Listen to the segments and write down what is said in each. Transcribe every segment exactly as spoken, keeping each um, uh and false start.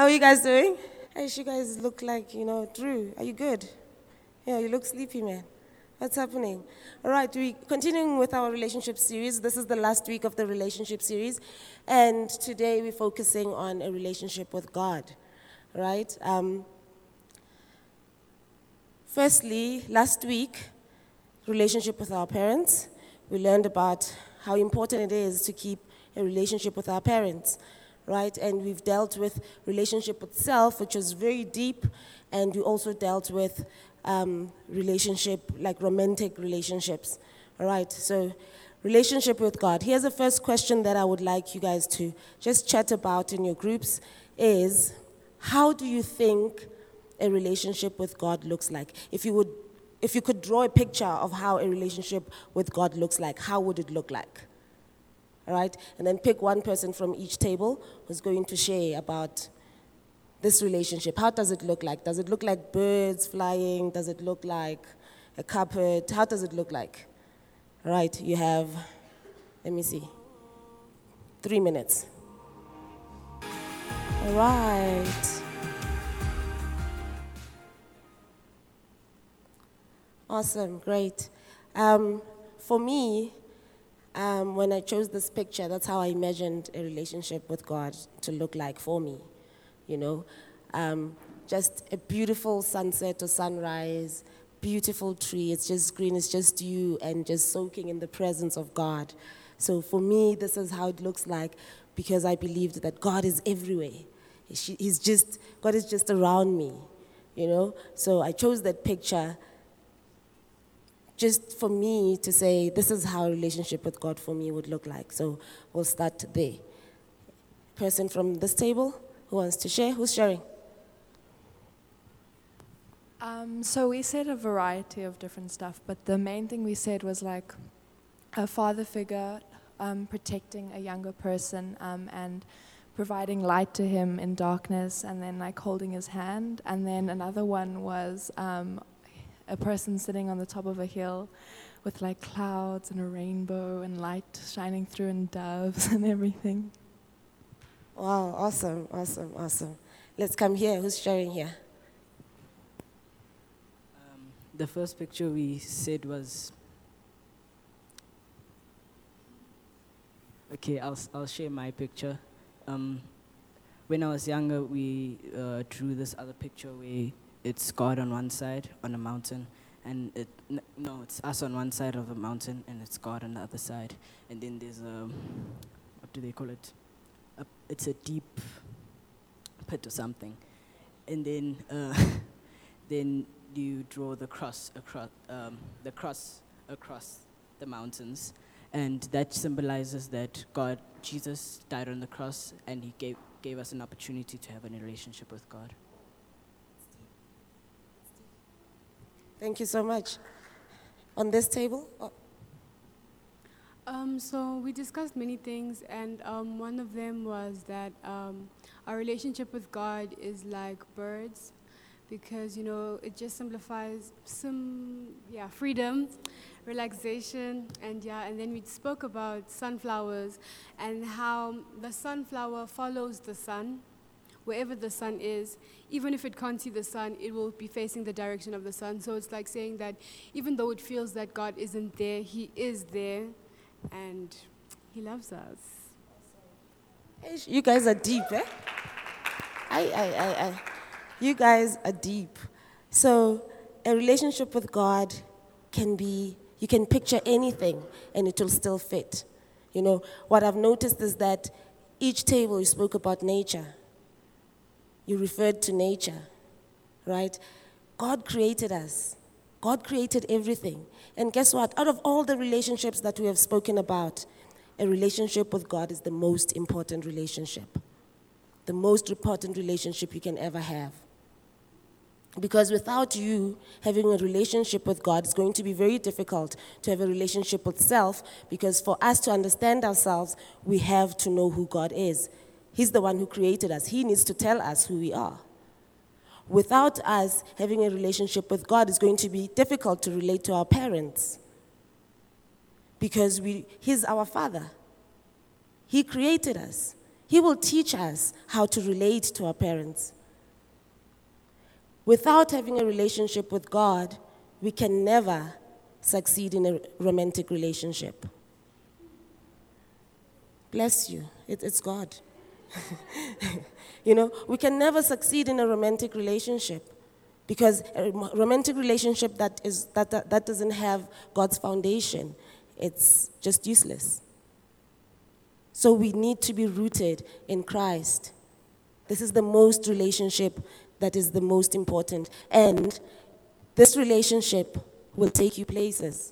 are you guys doing? Hey, you guys look like, you know, Drew, are you good? Yeah, you look sleepy, man. What's happening? All right, we continuing with our relationship series. This is the last week of the relationship series, and today we're focusing on a relationship with God, right? Um, firstly, last week, relationship with our parents. We learned about how important it is to keep a relationship with our parents, right? And we've dealt with relationship with self, which was very deep, and we also dealt with um, relationship, like romantic relationships, all right? So relationship with God. Here's the first question that I would like you guys to just chat about in your groups is, how do you think a relationship with God looks like? If you would, if you could draw a picture of how a relationship with God looks like, how would it look like? All right, and then pick one person from each table who's going to share about this relationship. How does it look like? Does it look like birds flying? Does it look like a carpet? How does it look like? All right, you have, let me see, three minutes. All right. Awesome, great. Um, for me, Um, when I chose this picture, that's how I imagined a relationship with God to look like for me, you know. Um, just a beautiful sunset or sunrise, beautiful tree, it's just green, it's just you, and just soaking in the presence of God. So for me, this is how it looks like, because I believed that God is everywhere. He's just, God is just around me, you know. So I chose that picture just for me to say, this is how a relationship with God for me would look like. So we'll start there. Person from this table who wants to share? Who's sharing? Um, so we said a variety of different stuff, but the main thing we said was like a father figure um, protecting a younger person um, and providing light to him in darkness, and then like holding his hand. And then another one was um, a person sitting on the top of a hill with like clouds and a rainbow and light shining through and doves and everything. Wow, awesome, awesome, awesome. Let's come here. Who's sharing here? Um, the first picture we said was, okay, I'll, I'll share my picture. Um, when I was younger, we uh, drew this other picture where it's God on one side, on a mountain, and it, n- no, it's us on one side of a mountain, and it's God on the other side. And then there's a, what do they call it? A, it's a deep pit or something. And then, uh, then you draw the cross across, um, the cross across the mountains, and that symbolizes that God, Jesus, died on the cross, and He gave gave us an opportunity to have a relationship with God. Thank you so much. On this table? Oh. Um, so we discussed many things, and um, one of them was that um, our relationship with God is like birds, because, you know, it just simplifies some, yeah, freedom, relaxation, and yeah, and then we spoke about sunflowers and how the sunflower follows the sun. Wherever the sun is, even if it can't see the sun, it will be facing the direction of the sun. So it's like saying that even though it feels that God isn't there, He is there, and He loves us. Hey, you guys are deep, eh? I, I, I, I. You guys are deep. So a relationship with God can be, you can picture anything, and it will still fit. You know, what I've noticed is that each table you spoke about nature. You referred to nature, right? God created us. God created everything. And guess what? Out of all the relationships that we have spoken about, a relationship with God is the most important relationship. The most important relationship you can ever have. Because without you having a relationship with God, it's going to be very difficult to have a relationship with self, because for us to understand ourselves, we have to know who God is. He's the one who created us. He needs to tell us who we are. Without us having a relationship with God, it's going to be difficult to relate to our parents, because we, He's our Father. He created us. He will teach us how to relate to our parents. Without having a relationship with God, we can never succeed in a romantic relationship. Bless you. It, it's God. You know, we can never succeed in a romantic relationship because a romantic relationship that, is, that, that, that doesn't have God's foundation, it's just useless. So we need to be rooted in Christ. This is the most relationship that is the most important. And this relationship will take you places.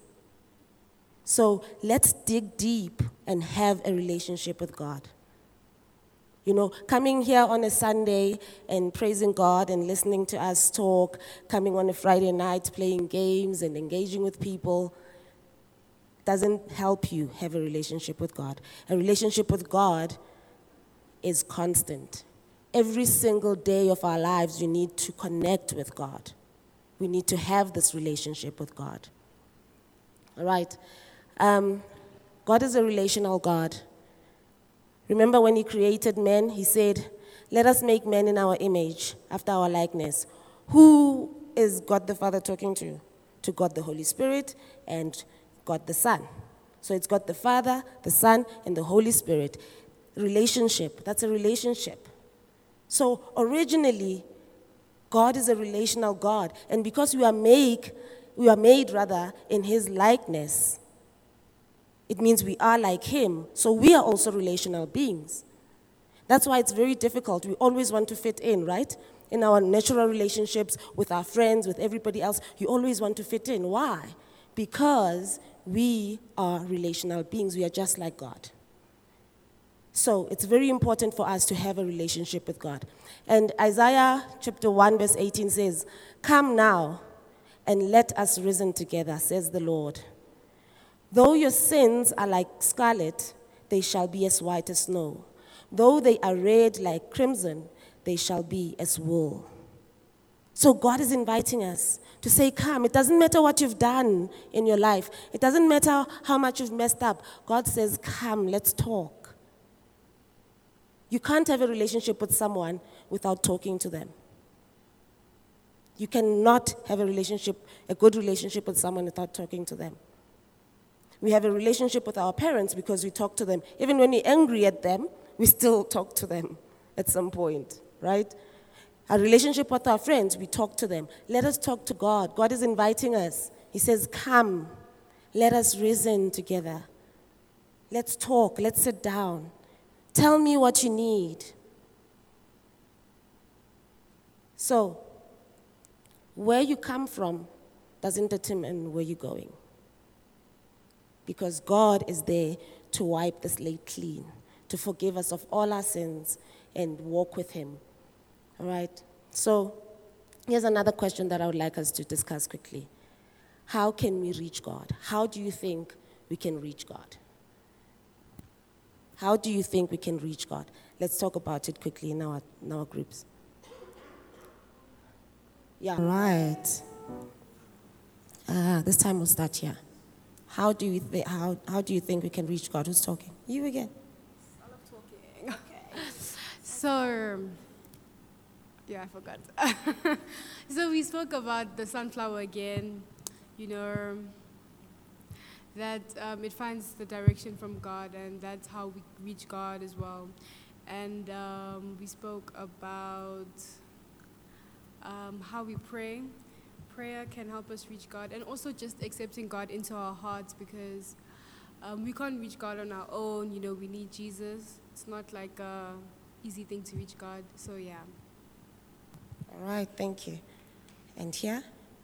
So let's dig deep and have a relationship with God. You know, coming here on a Sunday and praising God and listening to us talk, coming on a Friday night playing games and engaging with people, doesn't help you have a relationship with God. A relationship with God is constant. Every single day of our lives, we need to connect with God. We need to have this relationship with God. All right. Um, God is a relational God. Remember when he created man, he said, let us make man in our image, after our likeness. Who is God the Father talking to? To God the Holy Spirit and God the Son. So it's God the Father, the Son, and the Holy Spirit. Relationship, that's a relationship. So originally, God is a relational God. And because we are made, we are made rather in his likeness, it means we are like him. So we are also relational beings. That's why it's very difficult. We always want to fit in, right? In our natural relationships with our friends, with everybody else, you always want to fit in. Why? Because we are relational beings. We are just like God. So it's very important for us to have a relationship with God. And Isaiah chapter one verse eighteen says, come now and let us reason together, says the Lord. Though your sins are like scarlet, they shall be as white as snow. Though they are red like crimson, they shall be as wool. So God is inviting us to say, come. It doesn't matter what you've done in your life. It doesn't matter how much you've messed up. God says, come, let's talk. You can't have a relationship with someone without talking to them. You cannot have a relationship, a good relationship with someone without talking to them. We have a relationship with our parents because we talk to them. Even when we're angry at them, we still talk to them at some point, right? Our relationship with our friends, we talk to them. Let us talk to God. God is inviting us. He says, come, let us reason together. Let's talk, let's sit down. Tell me what you need. So, where you come from doesn't determine where you're going. Because God is there to wipe the slate clean, to forgive us of all our sins and walk with him. All right? So, here's another question that I would like us to discuss quickly. How can we reach God? How do you think we can reach God? How do you think we can reach God? Let's talk about it quickly in our, in our groups. Yeah. Right. Ah, this time we'll start here. How do you th- how how do you think we can reach God? Who's talking? You again. I love talking. Okay. So, yeah, I forgot. So we spoke about the sunflower again. You know, that um, it finds the direction from God, and that's how we reach God as well. And um, we spoke about um, how we pray. Prayer can help us reach God, and also just accepting God into our hearts, because um, we can't reach God on our own. You know, we need Jesus. It's not like a easy thing to reach God. So yeah. All right, thank you. And here?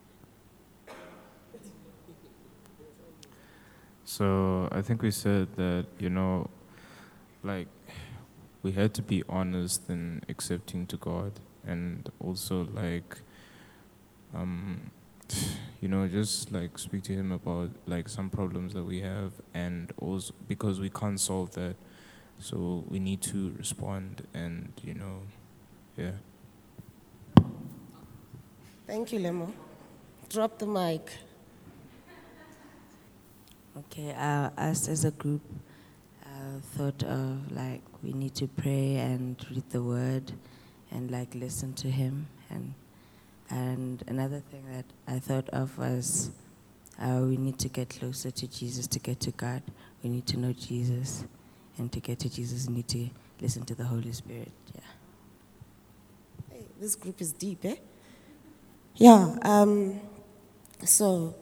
So I think we said that, you know, like we had to be honest in accepting to God, and also like, um, you know, just like speak to him about like some problems that we have, and also because we can't solve that, so we need to respond, and you know, yeah. Thank you, Lemo. Drop the mic. Okay, uh, us as a group, uh, uh, thought of like we need to pray and read the word and like listen to him. And and another thing that I thought of was uh, we need to get closer to Jesus to get to God. We need to know Jesus, and to get to Jesus, we need to listen to the Holy Spirit. Yeah. Hey, this group is deep, eh? Yeah. Um, so.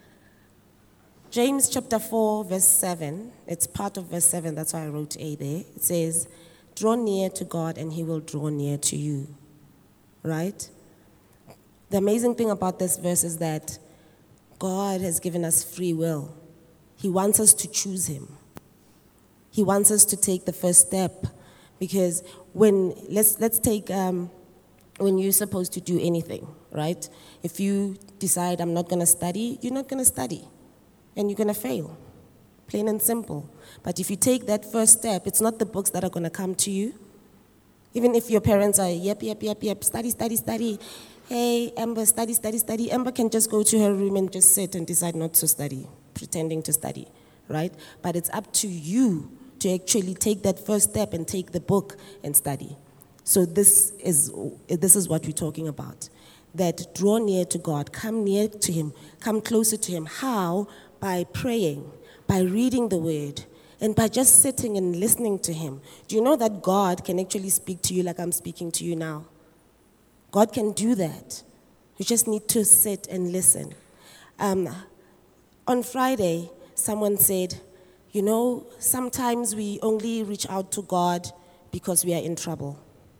James chapter four, verse seven, it's part of verse seven, that's why I wrote A there. It says, draw near to God and he will draw near to you, right? The amazing thing about this verse is that God has given us free will. He wants us to choose him. He wants us to take the first step, because when, let's, let's take, um, when you're supposed to do anything, right? If you decide I'm not gonna study, you're not gonna study. And you're going to fail, plain and simple. But if you take that first step, it's not the books that are going to come to you. Even if your parents are, yep, yep, yep, yep, study, study, study. Hey, Amber, study, study, study. Amber can just go to her room and just sit and decide not to study, pretending to study, right? But it's up to you to actually take that first step and take the book and study. So this is, this is what we're talking about. That draw near to God, come near to him, come closer to him. How? By praying, by reading the word, and by just sitting and listening to him. Do you know that God can actually speak to you like I'm speaking to you now? God can do that. You just need to sit and listen. Um, on Friday, someone said, you know, sometimes we only reach out to God because we are in trouble.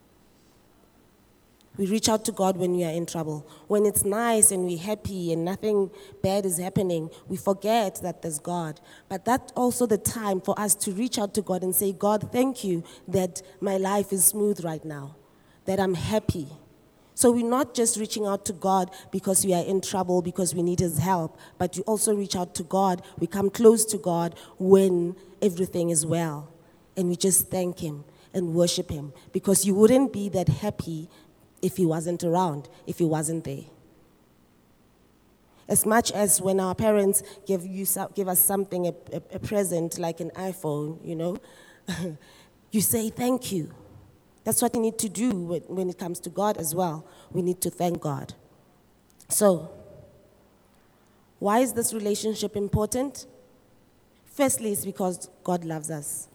We reach out to God when we are in trouble. When it's nice and we're happy and nothing bad is happening, we forget that there's God. But that's also the time for us to reach out to God and say, God, thank you that my life is smooth right now, that I'm happy. So we're not just reaching out to God because we are in trouble, because we need his help, but you also reach out to God. We come close to God when everything is well. And we just thank him and worship him, because you wouldn't be that happy if he wasn't around, if he wasn't there. As much as when our parents give you give us something, a, a, a present like an iPhone, you know, you say thank you. That's what we need to do when it comes to God as well. We need to thank God. So, why is this relationship important? Firstly, it's because God loves us.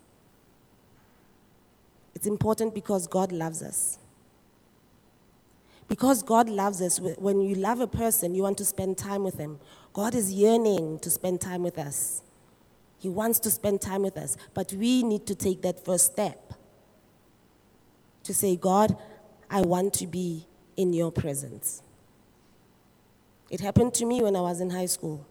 It's important because God loves us. Because God loves us, when you love a person, you want to spend time with them. God is yearning to spend time with us. He wants to spend time with us. But we need to take that first step to say, God, I want to be in your presence. It happened to me when I was in high school,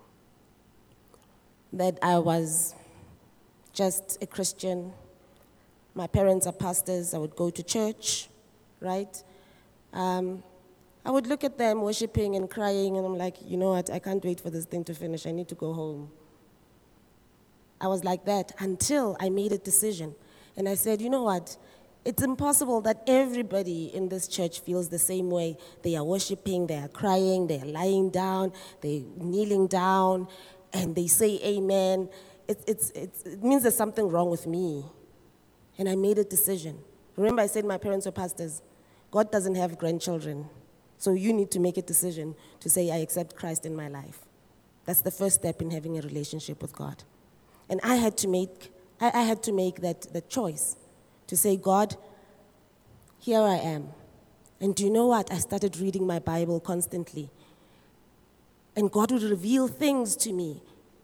that I was just a Christian. My parents are pastors. I would go to church, right? Um, I would look at them worshiping and crying, and I'm like, you know what, I can't wait for this thing to finish. I need to go home. I was like that until I made a decision. And I said, you know what, it's impossible that everybody in this church feels the same way. They are worshiping, they are crying, they are lying down, they're kneeling down, and they say amen. It, it's, it's, it means there's something wrong with me. And I made a decision. Remember I said my parents were pastors. God doesn't have grandchildren. So you need to make a decision to say, I accept Christ in my life. That's the first step in having a relationship with God. And I had to make, I, I had to make that, that choice to say, God, here I am. And do you know what? I started reading my Bible constantly. And God would reveal things to me.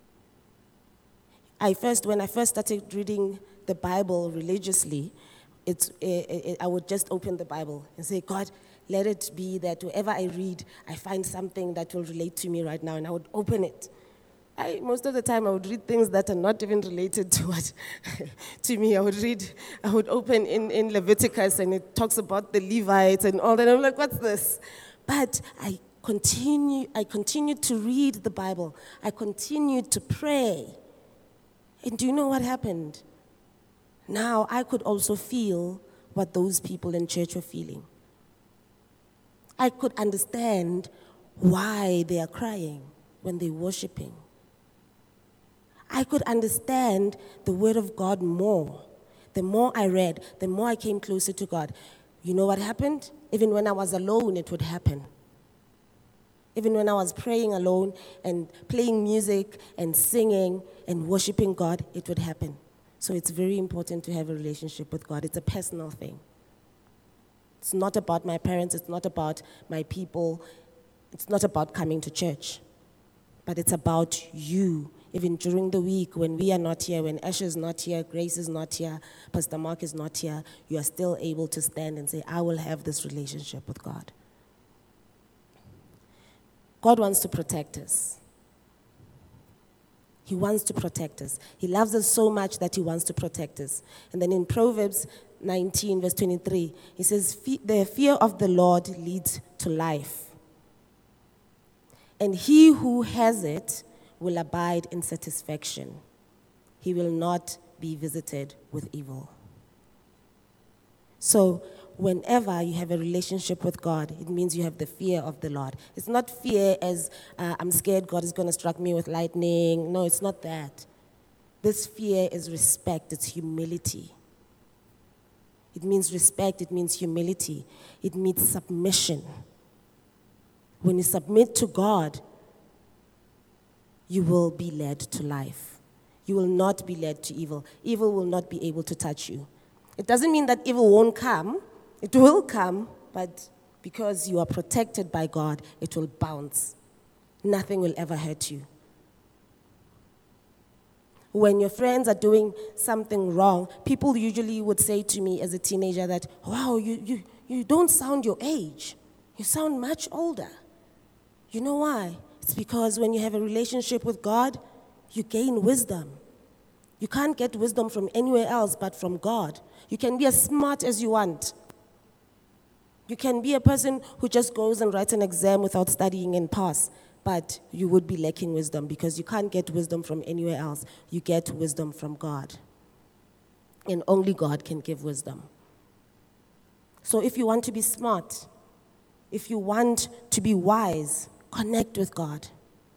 I first, when I first started reading the Bible religiously, It's, it, it, I would just open the Bible and say, God, let it be that wherever I read, I find something that will relate to me right now, and I would open it. I, most of the time, I would read things that are not even related to what to me. I would read, I would open in, in Leviticus, and it talks about the Levites and all that. I'm like, what's this? But I continue, I continued to read the Bible. I continued to pray. And do you know what happened? Now I could also feel what those people in church were feeling. I could understand why they are crying when they're worshiping. I could understand the Word of God more. The more I read, the more I came closer to God. You know what happened? Even when I was alone, it would happen. Even when I was praying alone and playing music and singing and worshiping God, it would happen. So it's very important to have a relationship with God. It's a personal thing. It's not about my parents. It's not about my people. It's not about coming to church. But it's about you. Even during the week when we are not here, when Asher is not here, Grace is not here, Pastor Mark is not here, you are still able to stand and say, I will have this relationship with God. God wants to protect us. He wants to protect us. He loves us so much that he wants to protect us. And then in Proverbs nineteen, verse twenty-three, he says, the fear of the Lord leads to life. And he who has it will abide in satisfaction. He will not be visited with evil. So whenever you have a relationship with God, it means you have the fear of the Lord. It's not fear as, uh, I'm scared God is going to strike me with lightning. No, it's not that. This fear is respect. It's humility. It means respect. It means humility. It means submission. When you submit to God, you will be led to life. You will not be led to evil. Evil will not be able to touch you. It doesn't mean that evil won't come. It will come, but because you are protected by God, it will bounce. Nothing will ever hurt you. When your friends are doing something wrong, people usually would say to me as a teenager that, wow, you, you, you don't sound your age. You sound much older. You know why? It's because when you have a relationship with God, you gain wisdom. You can't get wisdom from anywhere else but from God. You can be as smart as you want. You can be a person who just goes and writes an exam without studying and pass, but you would be lacking wisdom because you can't get wisdom from anywhere else. You get wisdom from God. And only God can give wisdom. So if you want to be smart, if you want to be wise, connect with God.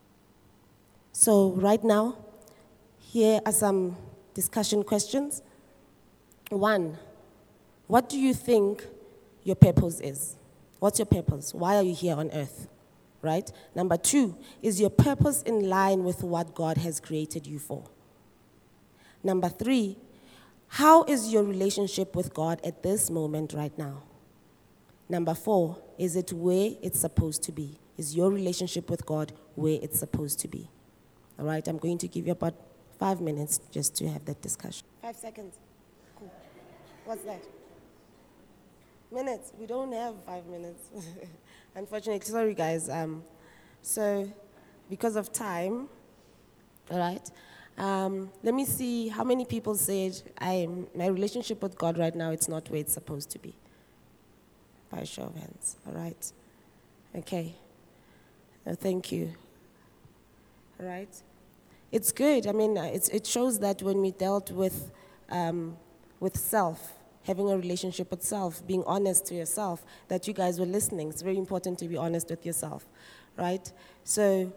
So right now, here are some discussion questions. One, what do you think your purpose is? What's your purpose? Why are you here on earth? Right? Number two, is your purpose in line with what God has created you for? Number three, how is your relationship with God at this moment right now? Number four, is it where it's supposed to be? Is your relationship with God where it's supposed to be? All right, I'm going to give you about five minutes just to have that discussion. Five seconds. Cool. What's that? Minutes. We don't have five minutes. Unfortunately, sorry guys. Um, so, because of time, all right, um, let me see how many people said, I'm, my relationship with God right now, it's not where it's supposed to be. By a show of hands, all right? Okay. No, thank you. All right? It's good. I mean, it's, it shows that when we dealt with, um, with self, having a relationship with self, being honest to yourself, that you guys were listening. It's very important to be honest with yourself, right? So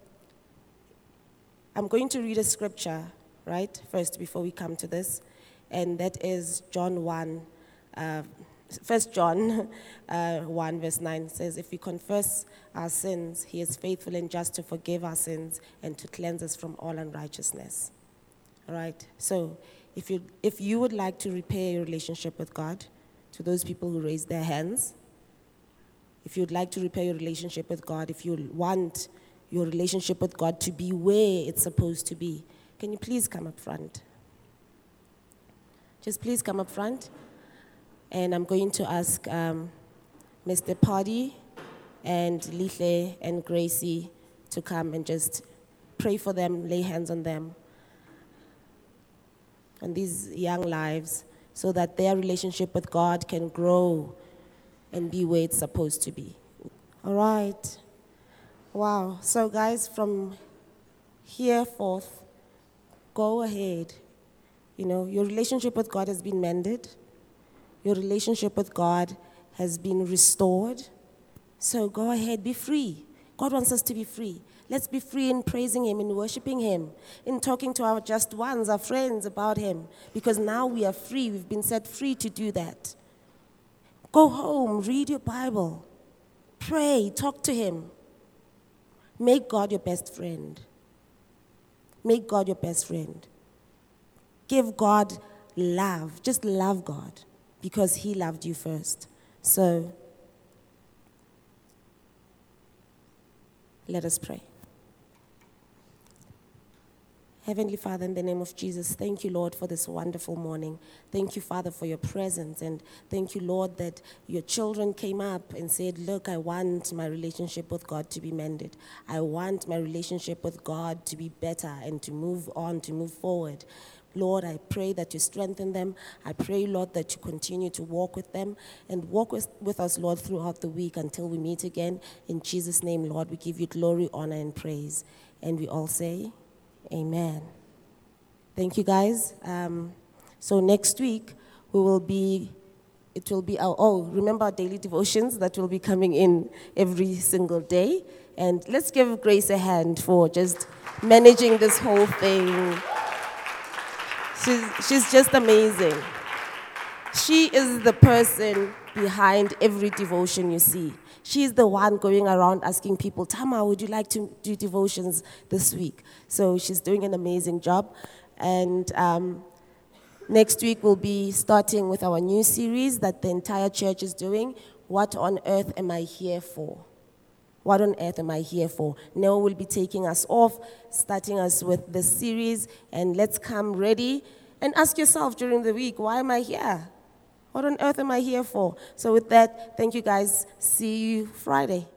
I'm going to read a scripture, right, first before we come to this, and that is John one, uh, First John uh, one, verse nine says, if we confess our sins, he is faithful and just to forgive our sins and to cleanse us from all unrighteousness. All right? So if you, if you would like to repair your relationship with God, to those people who raised their hands, if you'd like to repair your relationship with God, if you want your relationship with God to be where it's supposed to be, can you please come up front? Just please come up front. And I'm going to ask um, Mister Paddy and Lithle and Gracie to come and just pray for them, lay hands on them, on these young lives, so that their relationship with God can grow and be where it's supposed to be. All right. Wow. So guys, from here forth, go ahead. You know, your relationship with God has been mended. Your relationship with God has been restored. So go ahead, be free. God wants us to be free. Let's be free in praising him, in worshiping him, in talking to our just ones, our friends about him, because now we are free. We've been set free to do that. Go home, read your Bible, pray, talk to him. Make God your best friend. Make God your best friend. Give God love. Just love God because he loved you first. So, let us pray. Heavenly Father, in the name of Jesus, thank you, Lord, for this wonderful morning. Thank you, Father, for your presence. And thank you, Lord, that your children came up and said, look, I want my relationship with God to be mended. I want my relationship with God to be better and to move on, to move forward. Lord, I pray that you strengthen them. I pray, Lord, that you continue to walk with them and walk with, with us, Lord, throughout the week until we meet again. In Jesus' name, Lord, we give you glory, honor, and praise. And we all say, amen. Thank you, guys. Um, so next week, we will be, it will be our, oh, remember our daily devotions that will be coming in every single day. And let's give Grace a hand for just managing this whole thing. She's, she's just amazing. She is the person behind every devotion you see. She's the one going around asking people, Tama, would you like to do devotions this week? So she's doing an amazing job. And um, next week we'll be starting with our new series that the entire church is doing. What on earth am I here for? What on earth am I here for? Neo will be taking us off, starting us with this series. And let's come ready and ask yourself during the week, why am I here? What on earth am I here for? So with that, thank you guys. See you Friday.